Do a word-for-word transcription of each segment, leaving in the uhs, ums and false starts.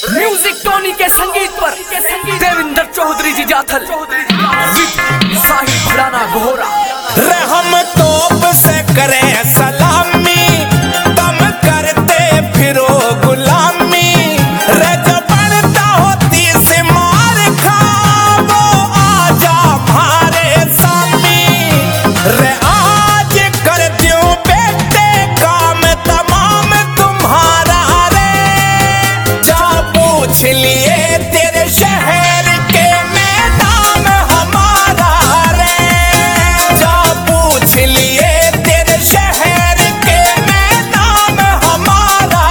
Music टोनी के संगीत पर देविंदर चौधरी जी जाथल, साहिल भड़ाना गोहरा। रहम तोप से करे सलामी, कम करते फिरो गुलामी। रे जो बनता होती से मार खा, वो आजा मारे सामी। रे आज कर दूं बेटे काम तमाम तुम्हारा। रे जा पूछ लिए तेरे शहर के मैदान हमारा। रे जा पूछ लिए तेरे शहर के मैदान हमारा।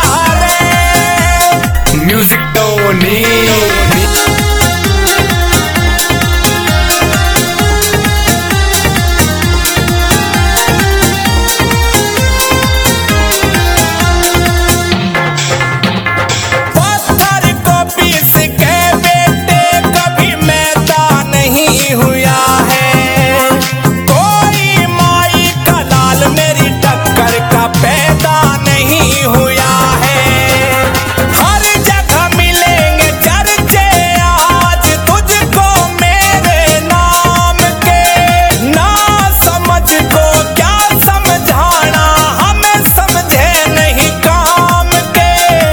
रे म्यूजिक टोनी। पत्थर को पीस के बेटे कभी मैदा नहीं हुआ है। कोई माई का लाल मेरी टक्कर का पैदा नहीं हुआ है। हर जगह मिलेंगे चर्चे आज तुझको मेरे नाम के। ना समझ को क्या समझाना, हमें समझे नहीं काम के।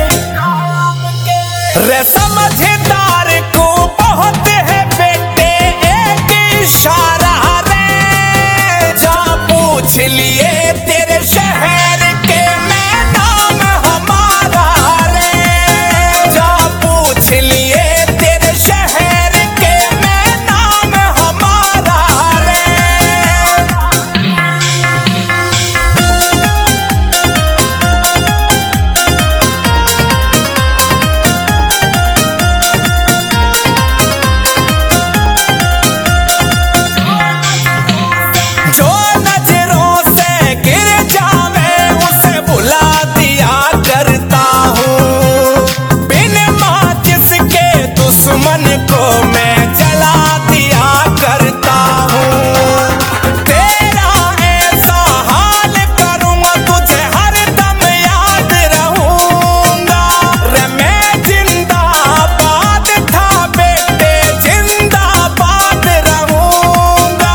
रे समझदार को बहुत है बेटे एक इशारा। रे जा पूछ लिए तेरे शहर के मैदान हमारा। रे जा पूछ लिए तेरे शहर के मैदान हमारा। रे जो नजरों से गिर जावे उसे भुला दिया करता हूँ। बिन माचिस के दुश्मन को मैं जला दिया करता हूँ। तेरा ऐसा हाल करूँगा तुझे हरदम याद रहूँगा। रे मैं जिंदाबाद था बेटे, जिंदाबाद रहूँगा।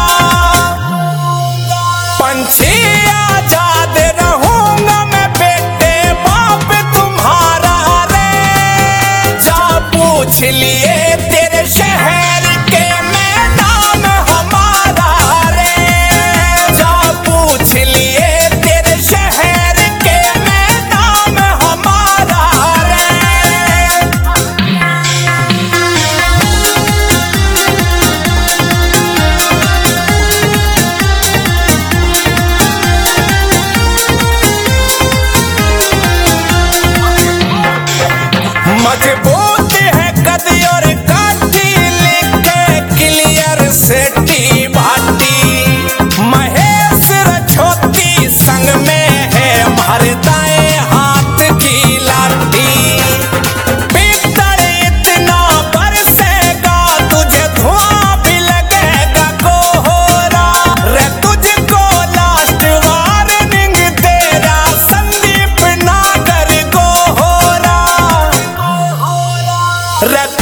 पंछी आजाद रहूंगा मैं बेटे, बाप तुम्हारा। रे जा पूछ लिए तेरे शहर के मैदान हमारा। रे जा पूछ लिए तेरे शहर के मैदान हमारा। रे मजबूत है कदी और काटी, लिखते क्लियर सेठी भाटी। महेश रछोती संग में है हमारे दाएं हाथ की लाठी। पित्तर इतना बरसेगा तुझे धुआं भी लगेगा कोहरा। रे तुझको लास्ट वार्निंग तेरा संदीप नागर गोहरा। रे